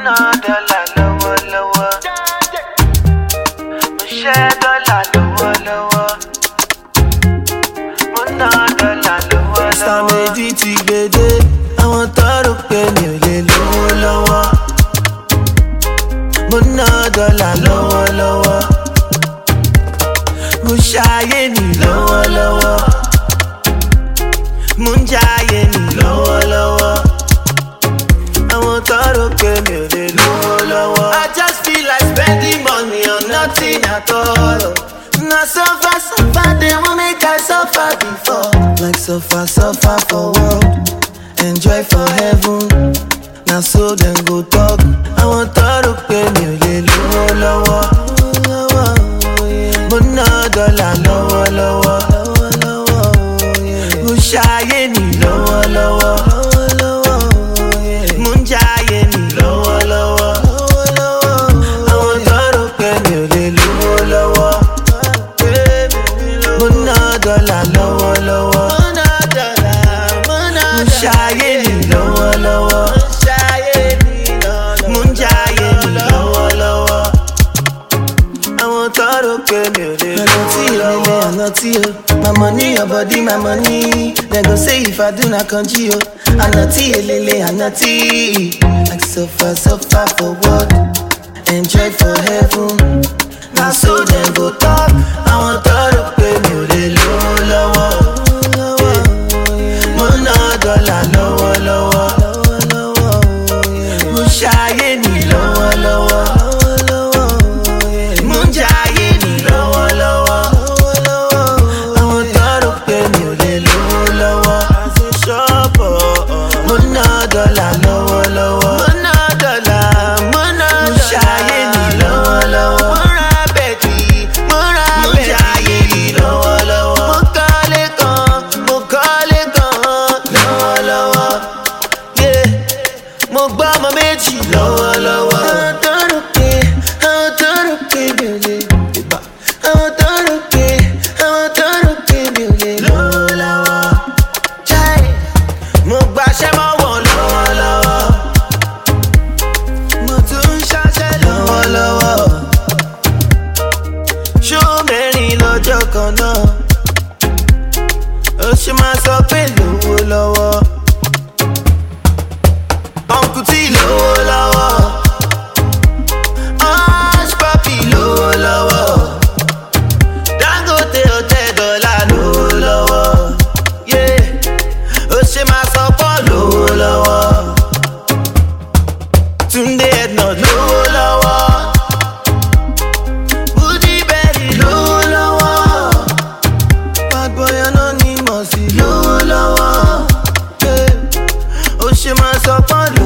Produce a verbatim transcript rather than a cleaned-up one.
ná dọ́là lọ́wọ́lọ́wọ́. Mo ṣẹ́ dọ́là lọ́wọ́lọ́wọ́. Mo ná dọ́là lọ́wọ́lọ́wọ́. Star méjì ti gbèdé, àwọn tọrọ pé mi ò lè lówó lọ́wọ́. Mo ná dọ́là lọ́wọ́lọ́wọ́. Mo ṣayé mi lọ́wọ́lọ́wọ́. Mo ń jayé mi lọ́wọ́lọ́wọ́. Àwọn tọrọ pé mi ò lè lówó lọ́wọ́. I just feel like spending money on nothing at all. Na suffer, suffer, they won't make I suffer before. Like suffer, suffer for world, enjoy for heaven. Now so them go talk. I want to pay me a little lower. But no dollar lower, lower. Who shy ni lower, lower. Munjaye ni lower, lower. I want to pay me a little lower. But no dollar lower, lower. Who shy ni lower, lower. My money, your body, my money. They go say if I do not conji yo. I naughty, lele, I naughty. Like suffer, suffer for what? Enjoy for heaven. Now so them go talk. I want to pay me the low, lower. Mona dollar, lower, lower. Mushaye ni lower, lower. Munjaye ni lower, lower. Dollar lower, lower. Mona dollar, mona mushaye ni lower, lower. Mora beti, mora mushaye ni lower, lower. Mo kale kan, mo kale kan, lower, lower. Yeah, mo gba mo méjì lower, lower. Àwọn tó ròkè, àwọn tó ròkè mi ò lè. Àwọn tó ròkè, àwọn tó ròkè mi ò lè. Lower, lower. Chai, mo gbaṣẹ́ mọ́ wọn. Lọ́jọ́ kan náà ó ṣe máa sọ pé lówó lọ́wọ́. Uncle T lówó lọ́wọ́. Hush Papi lówó lọ́wọ́. Dangote hotel dọ́là lówó lọ́wọ́. Ó ṣe máa sọ pé lówó lọ́wọ́. Túndé Edna lówó lọ́wọ́. Low, lower, yeah. Oh, she must up on